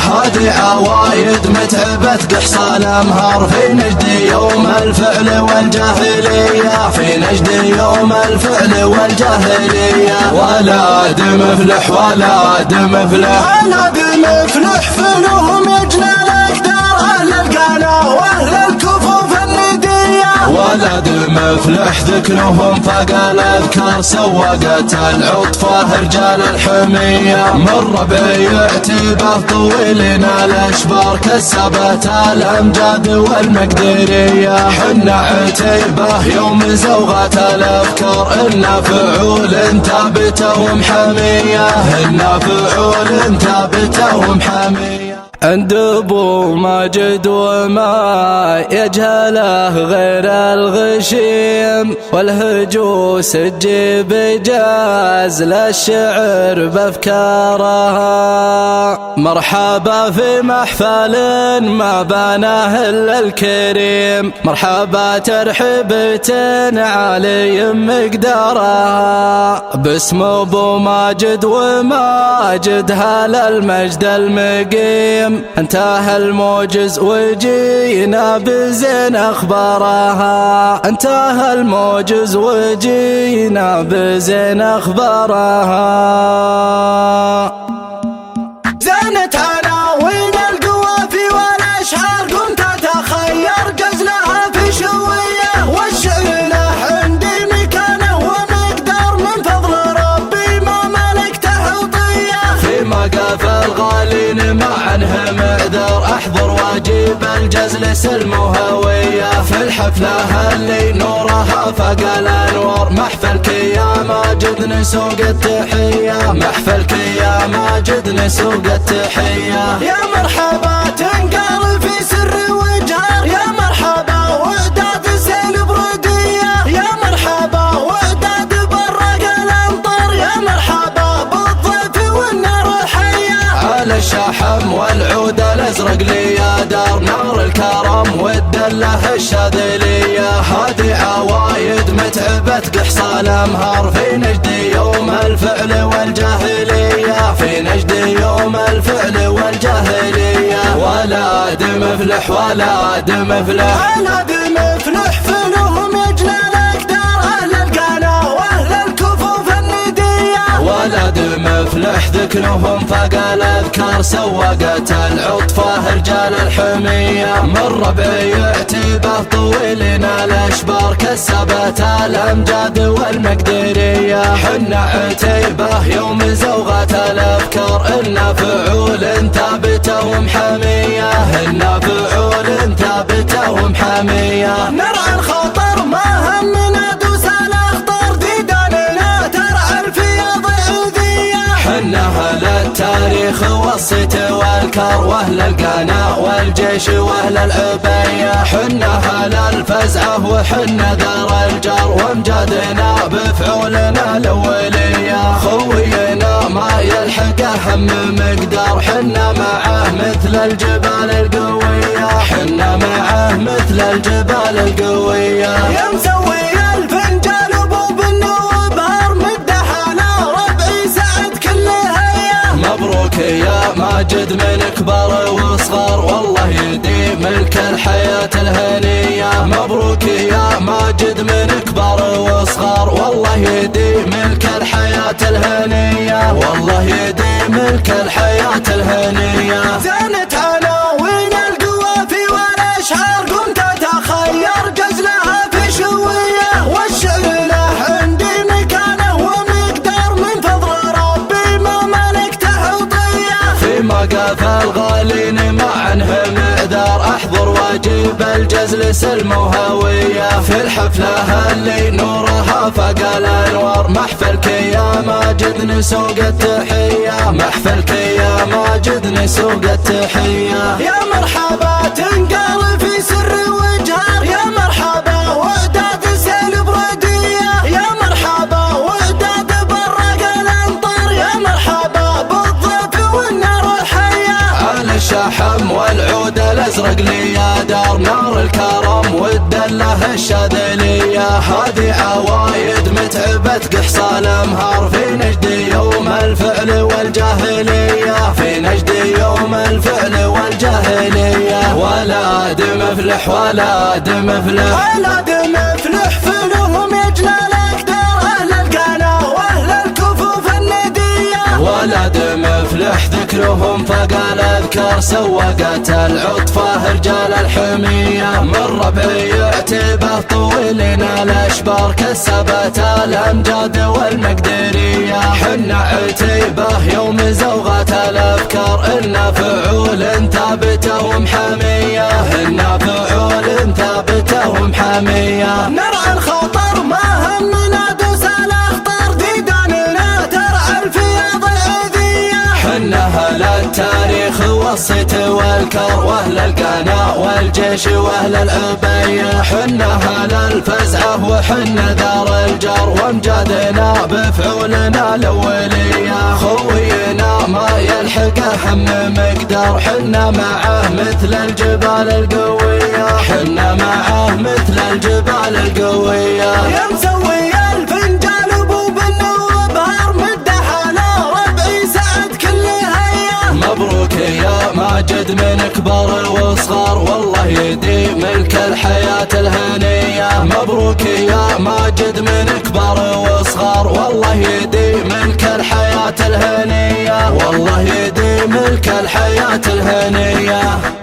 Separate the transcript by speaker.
Speaker 1: هذه عوايد متعبة قحص الأمهار في نجد يوم الفعل والجاهلية، في نجد يوم الفعل والجاهلية. ولاد مفلح ولاد مفلح ولاد مفلح فنهم يجنى الأقدار، أهل القنا وأهل الكفوف الندية. ولد مفلح ذكرهم فاق الأذكار، سوقت العطفة رجال الحمية. من ربيع عتيبه طويلين الأشبار، كسبت الأمجاد والمقدرية. حنا عتيبه يوم زوغت الأفكار، إنا فعول ثابتة ومحمية، إنا فعول ثابتة ومحمية. عند ابو ماجد وما يجهله غير الغشيم، والهجوس تجيب جاز للشعر بافكارها. مرحبا في محفل ما بناه الا الكريم، مرحبا ترحيبة عالي مقدارها. باسم ابو ماجد وماجد هل المجد المقيم، انتهى الموجز وجينا بزين اخبارها، انتهى الموجز وجينا بزين اخبارها. زانت عناوين القوافي والاشعار، قمت اتخير غزلها في شويه، والشعر له عندي مكانه ومقدار، من فضل ربي ما ملكته عطيه. في مقاف الغالين ما عنه معذر، احضر واجيب الجزل سلم وهويه. في الحفله اللي نورها فاق الانوار، محفلك يا ماجد نسوق التحيه، محفلك يا ماجد نسوق التحيه. يا مرحبا تنقال في سر وجهار، يا مرحبا وعداد سيل بروديه، يا مرحبا وعداد برق الامطار، يا مرحبا بالضيف والنار الحيه. على الشحم والعود الازرق لي يا دار، نار الكرم والدله الشاذليه. هذه عوايد متعبة قحص الأمهار، في نجد يوم الفعل والجاهلية، في نجد يوم الفعل والجاهلية. ولاد مفلح ولاد مفلح ولاد مفلح فنهم يجنى الأقدار، أهل القنا وأهل الكفوف الندية. ولد مفلح ذكرهم فاق الأذكار، سوقت العطفة رجال الحمية. من ربيع عتيبه طويلين الأشبار، كسبت الأمجاد والمقدرية. حنا عتيبه يوم زوغت الأفكار، إنا فعول ثابتة ومحمية، إنا فعول ثابتة ومحمية. نرعى الخطر ما همنا دوس الأخطار، ديداننا ترعى الفياض عذية. حنا أهل التاريخ والصيت والكر، وأهل القنا والجيش وأهل العبية. حنا أهل الفزعة وحنا ذر الجار، وامجادنا بفعولنا الأولية. خوينا ما يلحقه هم مقدار، حنا معه مثل الجبال القوية، حنا معه مثل الجبال القوية. يا مسوي الفنجان ابو بالنوب هار، مدحنا ربعي سعد كل هيا. مبروك يا ماجد من كبار وصغار، والله يديم ملك الحياة الهنية. مبروك يا ماجد من كبار وصغار، والله يديم ملك الحياة الهنية، والله يديم ملك الحياة الهنية. زانت عناوين القوافي والاشعار، قمت اتخير غزلها في شويه، والشعر له عندي مكانه ومقدار، من فضل ربي ما ملكته عطيه. في مقاف الغالين ما عنه معذر، احضر واجيب الجزل سلم وهويه. في الحفله اللي نورها فاق الانوار، محفلك يا ماجد نسوق التحيه، محفلك يا ماجد نسوق التحيه. يا مرحبا تنقال في سر وجهار، يا مرحبا وعداد سيل بروديه، يا مرحبا وعداد برق الامطار، يا مرحبا بالضيف والنار الحيه. على الشحم والعود الازرق لي يا دار نار الكرم والدله الشاذليه. هذه عوايد متعبة قحص الامهار في نجد يوم الفعل والجاهليه، في نجد يوم الفعل والجاهليه. ولاد مفلح ولاد مفلح ولاد مفلح فلوهم يجنى الاقدار اهل القنا واهل الكفوف النديه. ولاد مفلح ذكرهم فقال اذكر سوقت العطفه رجال الحميه. من ربعي اعتبه طويلين الاشبار كسبت الامجاد والمقدريه. حنا عتيبه يوم زوغت الافكار إلنا فعول ثابته ومحاميه، إلنا فعول ثابته ومحاميه. نرعى الخطر ما همنا دوس الاخطار ديداننا ترعى الفياض العذيه. حنا اهل التاريخ والصيت والكر واهل القنا والجيش واهل العبيه. حنا اهل الفزعه وحنا دار الجار وامجادنا بفعولنا الاوليه. خوينا ما يلحقه هم مقدار حنا معه مثل الجبال القويه، حنا معه مثل الجبال القويه. يا مسوي الفنجان ابو بالنوب هار مدح على ربعي سعد كل هيا. مبروك يا ماجد من كبر وصغار والله يديم ملك الحياة الهنية. مبروك يا ماجد من كبر وصغار والله يديم ملك الحياة الهنية، والله يديم ملك الحياة الهنية.